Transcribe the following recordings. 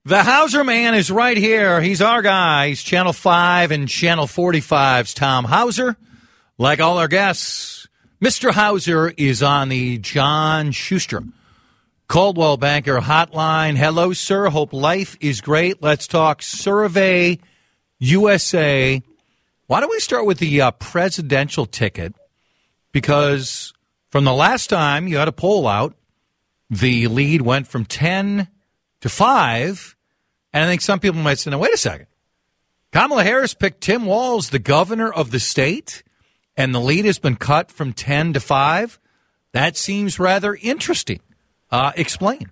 The Hauser Man is right here. He's our guy. He's Channel 5 and Channel 45's Tom Hauser. Like all our guests, Mr. Hauser is on the John Schuster Coldwell Banker Hotline. Hello, sir. Hope life is great. Let's talk Survey USA. Why don't we start with the presidential ticket? Because from the last time you had a poll out, the lead went from 10 to 5. And I think some people might say, now, wait a second. Kamala Harris picked Tim Walz, the governor of the state, and the lead has been cut from 10 to 5. That seems rather interesting. Explain.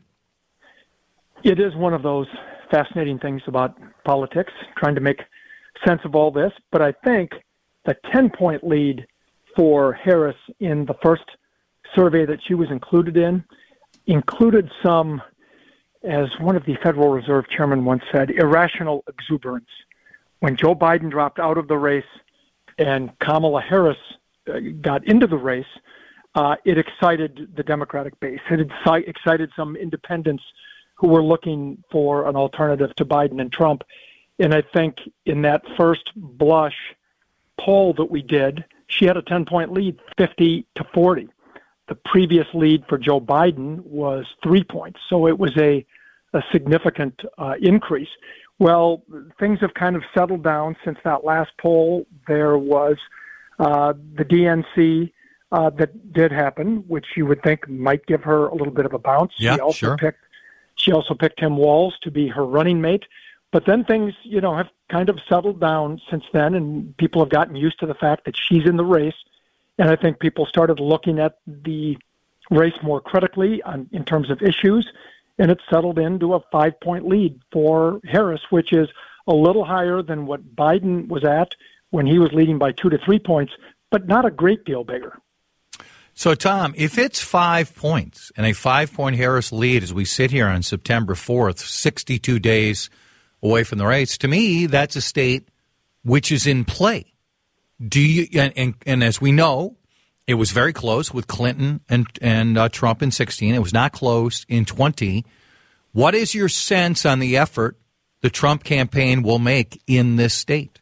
It is one of those fascinating things about politics, trying to make sense of all this. But I think the 10-point lead for Harris in the first survey that she was included in included some, as one of the Federal Reserve chairmen once said, irrational exuberance. When Joe Biden dropped out of the race and Kamala Harris got into the race, it excited the Democratic base. It excited some independents who were looking for an alternative to Biden and Trump. And I think in that first blush poll that we did, she had a 10-point lead, 50 to 40. The previous lead for Joe Biden was 3 points. So it was a significant increase. Well, things have kind of settled down since that last poll. There was the DNC that did happen, which you would think might give her a little bit of a bounce. Yeah, She also picked Tim Walz to be her running mate. But then things, have kind of settled down since then, and people have gotten used to the fact that she's in the race. And I think people started looking at the race more critically in terms of issues, and it settled into a 5-point lead for Harris, which is a little higher than what Biden was at when he was leading by 2 to 3 points, but not a great deal bigger. So, Tom, if it's 5 points and a 5-point Harris lead as we sit here on September 4th, 62 days away from the race, to me, that's a state which is in play. Do you and as we know, it was very close with Clinton and Trump in 16. It was not close in 20. What is your sense on the effort the Trump campaign will make in this state?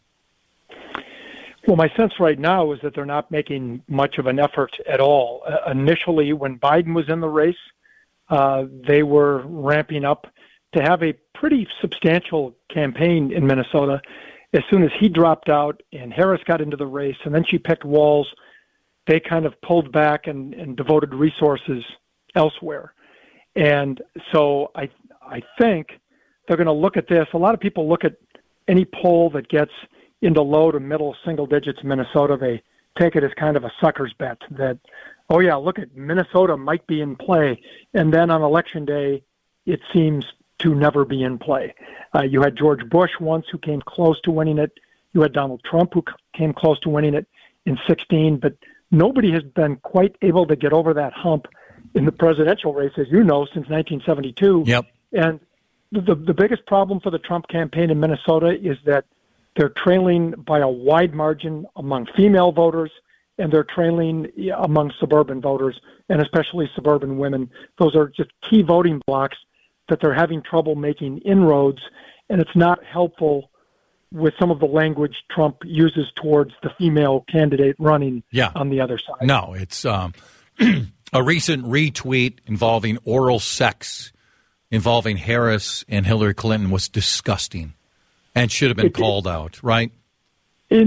Well, my sense right now is that they're not making much of an effort at all. Initially, when Biden was in the race, they were ramping up to have a pretty substantial campaign in Minnesota. As soon as he dropped out and Harris got into the race, and then she picked Walz, they kind of pulled back and devoted resources elsewhere. And so I think they're going to look at this. A lot of people look at any poll that gets into low to middle single digits in Minnesota. They take it as kind of a sucker's bet that, oh, yeah, look at Minnesota might be in play. And then on Election Day, it seems to never be in play. You had George Bush once who came close to winning it. You had Donald Trump who came close to winning it in 16, but nobody has been quite able to get over that hump in the presidential race, as you know, since 1972. Yep. And the biggest problem for the Trump campaign in Minnesota is that they're trailing by a wide margin among female voters, and they're trailing among suburban voters, and especially suburban women. Those are just key voting blocks that they're having trouble making inroads, and it's not helpful with some of the language Trump uses towards the female candidate running on the other side. No, it's a recent retweet involving oral sex involving Harris and Hillary Clinton was disgusting and should have been called out, right? And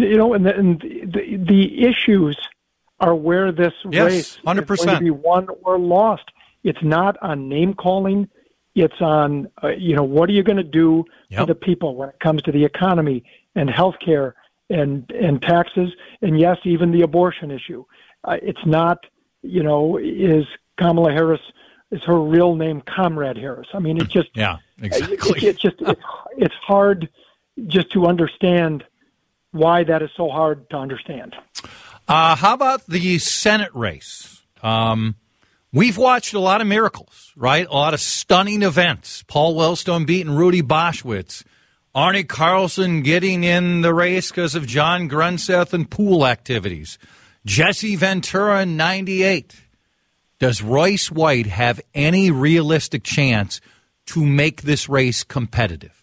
the issues are where this race 100%. Is going to be won or lost. It's not on name calling. It's on, what are you going to do for the people when it comes to the economy and health care and taxes, and yes, even the abortion issue. It's not, is Kamala Harris, is her real name Comrade Harris? I mean, it's just, exactly. It's hard just to understand why that is so hard to understand. How about the Senate race? We've watched a lot of miracles, right? A lot of stunning events. Paul Wellstone beating Rudy Boschwitz. Arnie Carlson getting in the race because of John Grunseth and pool activities. Jesse Ventura in 98. Does Royce White have any realistic chance to make this race competitive?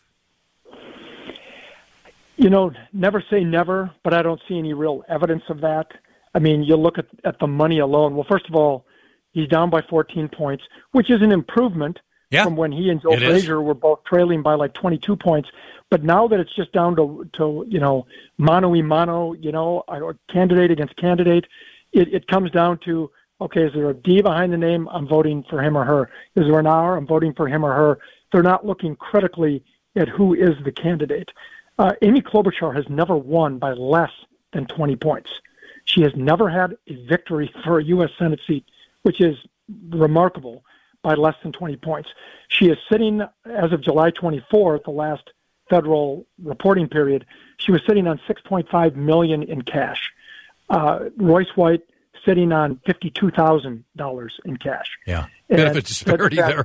Never say never, but I don't see any real evidence of that. I mean, you look at the money alone. Well, first of all, he's down by 14 points, which is an improvement from when he and Joe Frazier were both trailing by like 22 points. But now that it's just down to mano-y-mano, or candidate against candidate, it comes down to, okay, is there a D behind the name? I'm voting for him or her. Is there an R? I'm voting for him or her. They're not looking critically at who is the candidate. Amy Klobuchar has never won by less than 20 points. She has never had a victory for a U.S. Senate seat, which is remarkable, by less than 20 points. She is sitting, as of July 24th, the last federal reporting period, she was sitting on $6.5 million in cash. Royce White sitting on $52,000 in cash. Yeah, bit of a disparity there.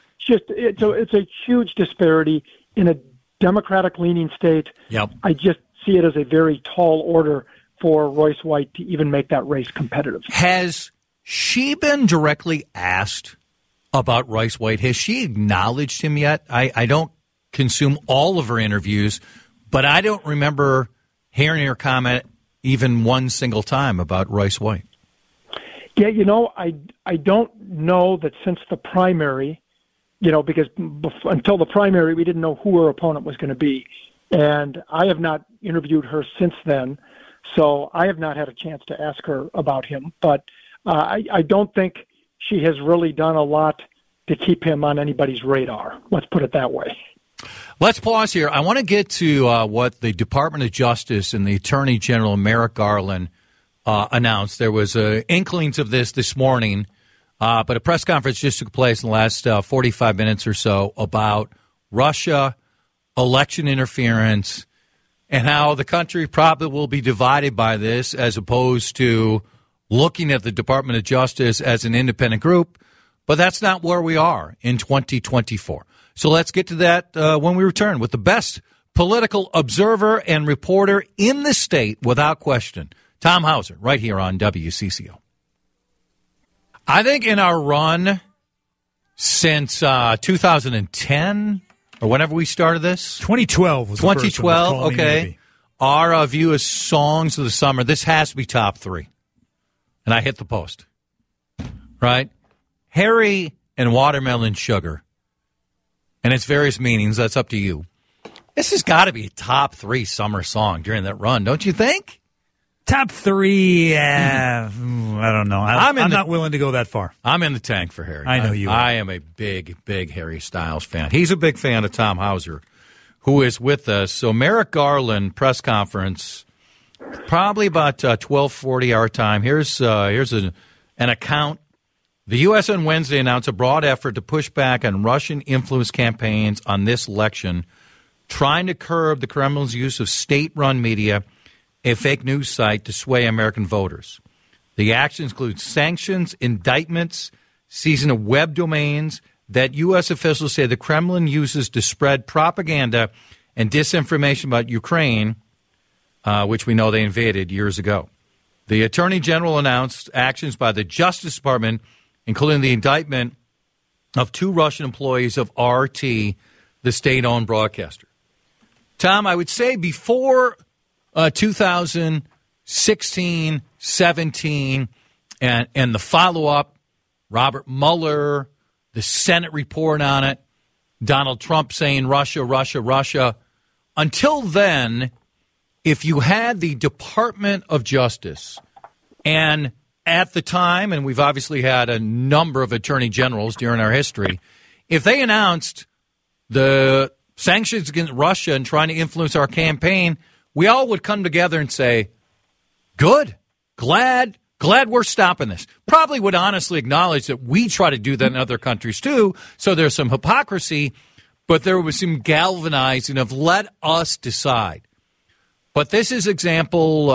It's a huge disparity in a Democratic-leaning state. Yep. I just see it as a very tall order for Royce White to even make that race competitive. Has she been directly asked about Royce White? Has she acknowledged him yet? I don't consume all of her interviews, but I don't remember hearing her comment even one single time about Royce White. Yeah, I don't know that since the primary, because until the primary, we didn't know who her opponent was going to be. And I have not interviewed her since then, so I have not had a chance to ask her about him. But I don't think she has really done a lot to keep him on anybody's radar. Let's put it that way. Let's pause here. I want to get to what the Department of Justice and the Attorney General Merrick Garland announced. There was inklings of this morning, but a press conference just took place in the last 45 minutes or so about Russia, election interference, and how the country probably will be divided by this as opposed to looking at the Department of Justice as an independent group. But that's not where we are in 2024. So let's get to that when we return with the best political observer and reporter in the state, without question, Tom Hauser, right here on WCCO. I think in our run since 2010 or whenever we started this, 2012 was 2012. Okay, our view is songs of the summer. This has to be top three, and I hit the post. Right, Harry and Watermelon Sugar, and its various meanings. That's up to you. This has got to be a top three summer song during that run, don't you think? Top three, I don't know. I'm not willing to go that far. I'm in the tank for Harry. I know you are. I am a big, big Harry Styles fan. He's a big fan of Tom Hauser, who is with us. So Merrick Garland press conference, probably about 12:40 our time. Here's an account. The U.S. on Wednesday announced a broad effort to push back on Russian influence campaigns on this election, trying to curb the Kremlin's use of state-run media, a fake news site, to sway American voters. The actions include sanctions, indictments, seizing of web domains that U.S. officials say the Kremlin uses to spread propaganda and disinformation about Ukraine, which we know they invaded years ago. The Attorney General announced actions by the Justice Department, including the indictment of 2 Russian employees of RT, the state-owned broadcaster. Tom, I would say before 2016, 17, and the follow-up, Robert Mueller, the Senate report on it, Donald Trump saying Russia, Russia, Russia. Until then, if you had the Department of Justice, and at the time, and we've obviously had a number of attorney generals during our history, if they announced the sanctions against Russia and trying to influence our campaign, we all would come together and say, good, glad we're stopping this. Probably would honestly acknowledge that we try to do that in other countries too, so there's some hypocrisy, but there was some galvanizing of let us decide. But this is example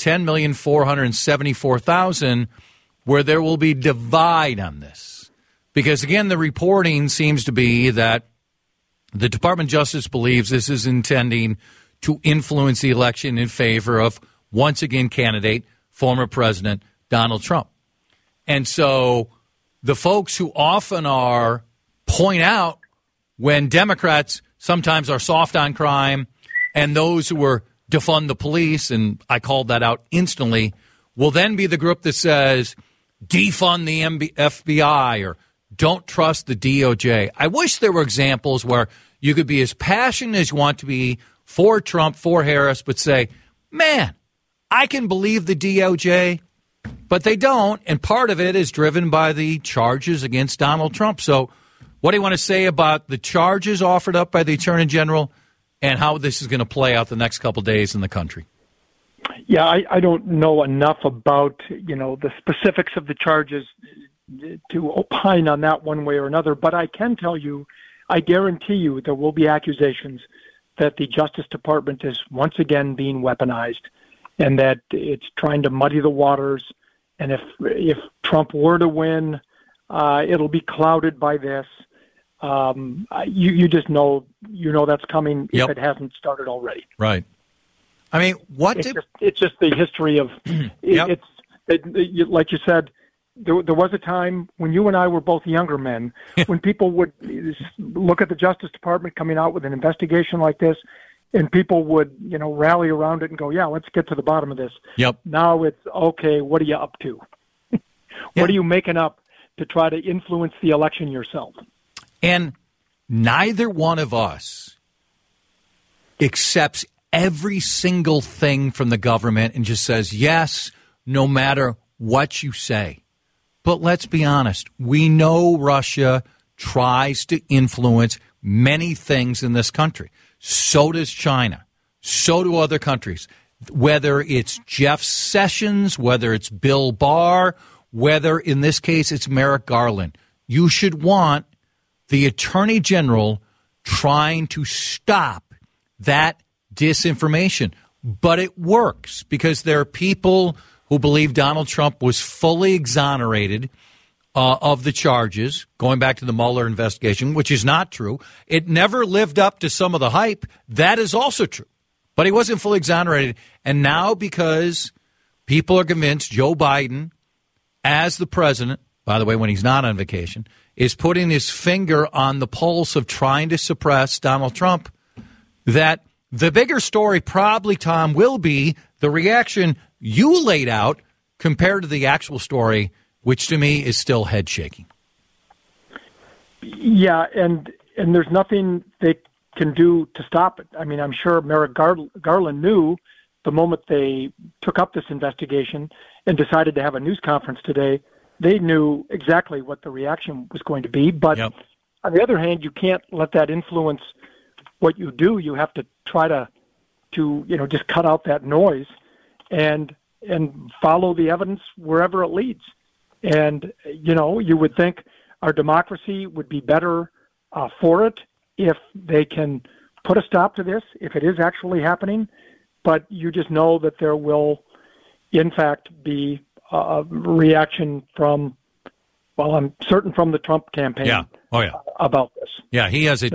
10,474,000 where there will be divide on this. Because, again, the reporting seems to be that the Department of Justice believes this is intending to influence the election in favor of, once again, candidate, former President Donald Trump. And so the folks who often point out when Democrats sometimes are soft on crime and those who are defund the police, and I called that out instantly, will then be the group that says defund the FBI or don't trust the DOJ. I wish there were examples where you could be as passionate as you want to be for Trump, for Harris, but say, man, I can believe the DOJ, but they don't, and part of it is driven by the charges against Donald Trump. So what do you want to say about the charges offered up by the Attorney General and how this is going to play out the next couple of days in the country? Yeah, I don't know enough about, the specifics of the charges to opine on that one way or another, but I can tell you, I guarantee you there will be accusations that the Justice Department is once again being weaponized and that it's trying to muddy the waters. And if Trump were to win, it'll be clouded by this. You just know, that's coming if it hasn't started already. Right. I mean, it's just the history of Yep. Like you said, there was a time when you and I were both younger men, when people would look at the Justice Department coming out with an investigation like this, and people would, rally around it and go, yeah, let's get to the bottom of this. Yep. Now it's, okay, what are you up to? What are you making up to try to influence the election yourself? And neither one of us accepts every single thing from the government and just says, yes, no matter what you say. But let's be honest. We know Russia tries to influence many things in this country. So does China. So do other countries. Whether it's Jeff Sessions, whether it's Bill Barr, whether in this case it's Merrick Garland. You should want the Attorney General trying to stop that disinformation. But it works because there are people who believe Donald Trump was fully exonerated of the charges, going back to the Mueller investigation, which is not true. It never lived up to some of the hype. That is also true. But he wasn't fully exonerated. And now because people are convinced Joe Biden, as the president, by the way, when he's not on vacation, is putting his finger on the pulse of trying to suppress Donald Trump, that the bigger story probably, Tom, will be the reaction you laid out compared to the actual story, which to me is still head shaking. Yeah, and there's nothing they can do to stop it. I mean, I'm sure Merrick Garland knew the moment they took up this investigation and decided to have a news conference today, they knew exactly what the reaction was going to be. But on the other hand, you can't let that influence what you do. You have to try to just cut out that noise and follow the evidence wherever it leads. And, you would think our democracy would be better for it if they can put a stop to this, if it is actually happening. But you just know that there will, in fact, be a reaction from, I'm certain from the Trump campaign about this. Yeah, he has a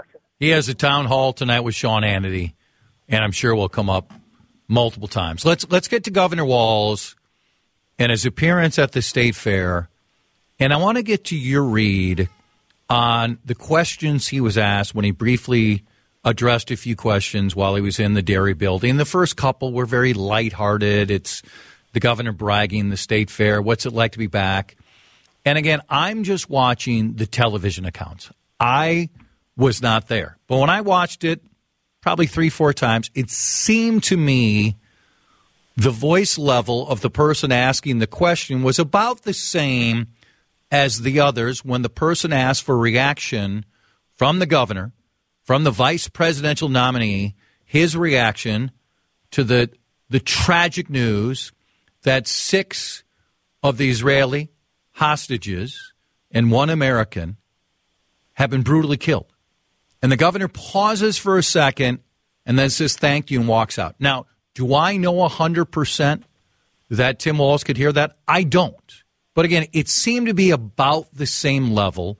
town hall tonight with Sean Hannity, and I'm sure will come up multiple times. Let's get to Governor Walz and his appearance at the State Fair. And I want to get to your read on the questions he was asked when he briefly addressed a few questions while he was in the Dairy Building. The first couple were very lighthearted. It's the governor bragging, the State Fair, what's it like to be back? And again, I'm just watching the television accounts. I was not there. But when I watched it, probably 3-4 times, it seemed to me the voice level of the person asking the question was about the same as the others when the person asked for reaction from the governor, from the vice presidential nominee, his reaction to the tragic news that 6 of the Israeli hostages and 1 American have been brutally killed. And the governor pauses for a second and then says thank you and walks out. Now, do I know 100% that Tim Walz could hear that? I don't. But again, it seemed to be about the same level.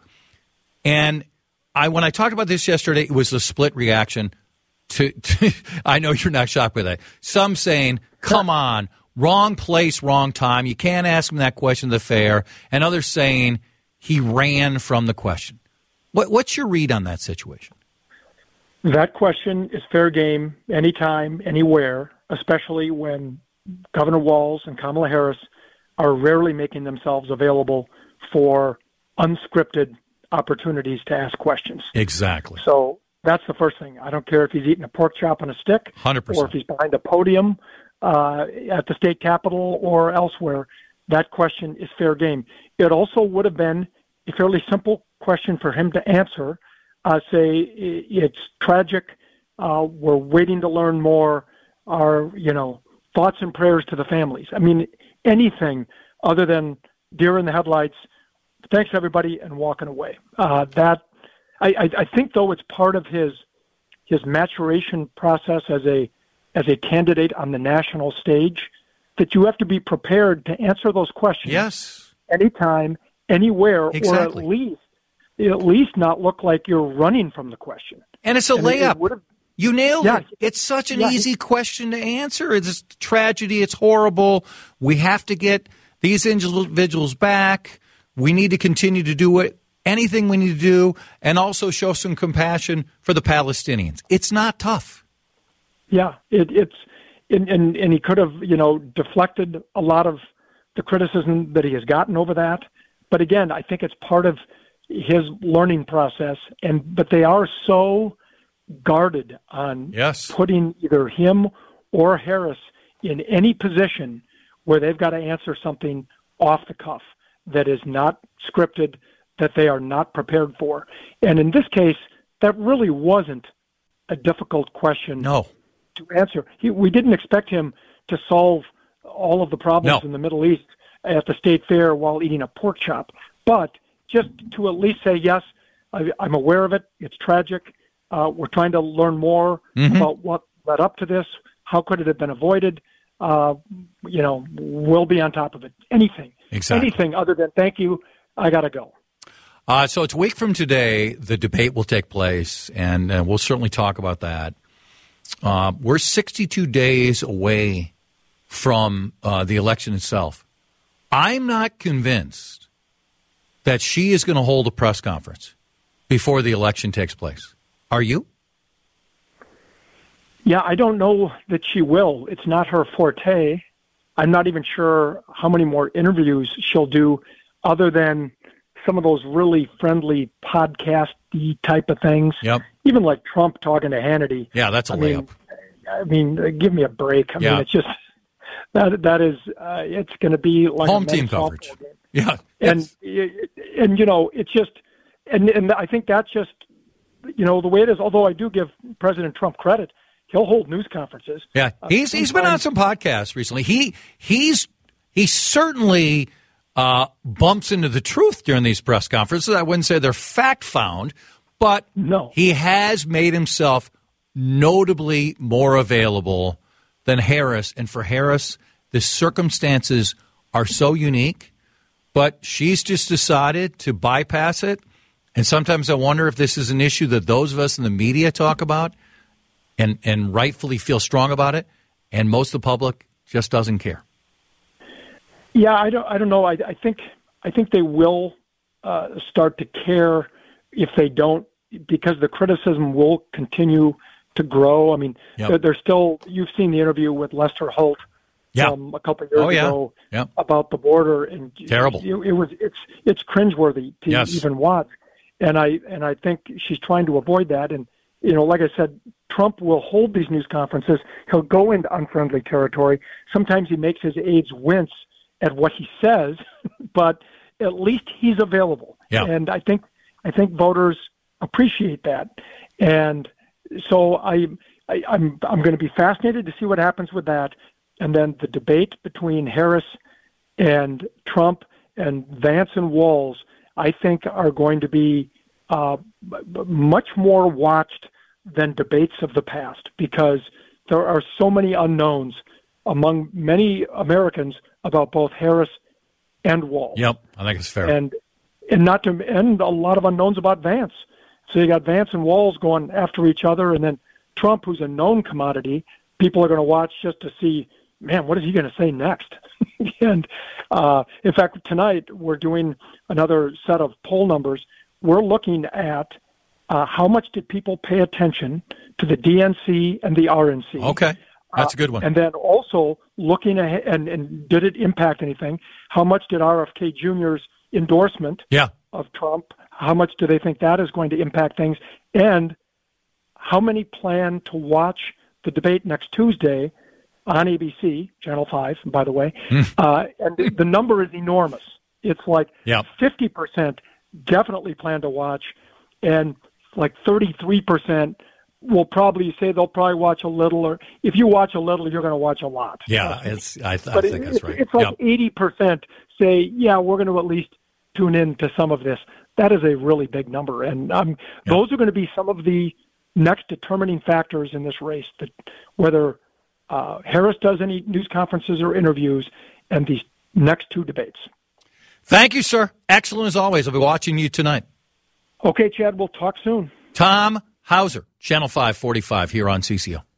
And when I talked about this yesterday, it was a split reaction to I know you're not shocked by that. Some saying, come on, wrong place, wrong time. You can't ask him that question at the fair. And others saying he ran from the question. What's your read on that situation? That question is fair game anytime, anywhere, especially when Governor Walz and Kamala Harris are rarely making themselves available for unscripted opportunities to ask questions. Exactly. So that's the first thing. I don't care if he's eating a pork chop on a stick 100%. or if he's behind a podium at the state capitol or elsewhere. That question is fair game. It also would have been a fairly simple question for him to answer. Say, it's tragic. We're waiting to learn more. Thoughts and prayers to the families. I mean, anything other than deer in the headlights. Thanks, everybody, and walking away. I think, though, it's part of his maturation process as a candidate on the national stage that you have to be prepared to answer those questions. Yes. Anytime, anywhere, exactly. or at least not look like you're running from the question. And it's a layup. You nailed it. It's such an easy question to answer. It's a tragedy. It's horrible. We have to get these individuals back. We need to continue to do anything we need to do, and also show some compassion for the Palestinians. It's not tough. Yeah, and he could have, deflected a lot of the criticism that he has gotten over that. But again, I think it's part of his learning process. But they are so guarded on putting either him or Harris in any position where they've got to answer something off the cuff that is not scripted, that they are not prepared for. And in this case, that really wasn't a difficult question to answer. We didn't expect him to solve all of the problems in the Middle East at the state fair while eating a pork chop, but just to at least say, yes, I'm aware of it. It's tragic. We're trying to learn more about what led up to this. How could it have been avoided? We'll be on top of it. Anything other than thank you, I got to go. So it's a week from today. The debate will take place, and we'll certainly talk about that. We're 62 days away from the election itself. I'm not convinced that she is going to hold a press conference before the election takes place. Are you? Yeah, I don't know that she will. It's not her forte. I'm not even sure how many more interviews she'll do other than some of those really friendly podcast-y type of things. Yep. Even like Trump talking to Hannity. Yeah, that's a layup. I mean, give me a break. I mean, it's just that is it's going to be like home team coverage. Game. Yeah, and it's just and I think that's just the way it is. Although I do give President Trump credit, he'll hold news conferences. Yeah, he's been on some podcasts recently. He certainly bumps into the truth during these press conferences. I wouldn't say they're fact found, but he has made himself notably more available than Harris. And for Harris, the circumstances are so unique, but she's just decided to bypass it. And sometimes I wonder if this is an issue that those of us in the media talk about and rightfully feel strong about it, and most of the public just doesn't care. Yeah, I don't know. I think they will start to care if they don't, because the criticism will continue to grow. I mean, there's still. You've seen the interview with Lester Holt from a couple of years ago about the border, and terrible. It's cringeworthy to even watch, and I think she's trying to avoid that. And like I said, Trump will hold these news conferences. He'll go into unfriendly territory. Sometimes he makes his aides wince at what he says, but at least he's available. Yeah. And I think voters appreciate that. And so I'm going to be fascinated to see what happens with that. And then the debate between Harris and Trump and Vance and Walz, I think, are going to be much more watched than debates of the past, because there are so many unknowns among many Americans about both Harris and Walz. Yep, I think it's fair. And a lot of unknowns about Vance. So you got Vance and Walz going after each other, and then Trump, who's a known commodity, people are going to watch just to see, man, what is he going to say next? And in fact, tonight we're doing another set of poll numbers we're looking at how much did people pay attention to the DNC and the RNC. Okay, that's a good one. And then also looking ahead, and did it impact anything? How much did RFK Jr.'s endorsement of Trump, how much do they think that is going to impact things? And how many plan to watch the debate next Tuesday on ABC, Channel 5, by the way? And the number is enormous. It's like 50% definitely plan to watch, and like 33% will probably say they'll probably watch a little, or if you watch a little, you're going to watch a lot. Yeah, I think that's right. It's like 80% say, yeah, we're going to at least tune in to some of this. That is a really big number, and those are going to be some of the next determining factors in this race, that whether Harris does any news conferences or interviews, and these next two debates. Thank you, sir. Excellent as always. I'll be watching you tonight. Okay, Chad, we'll talk soon. Tom Hauser, Channel 545 here on CCO.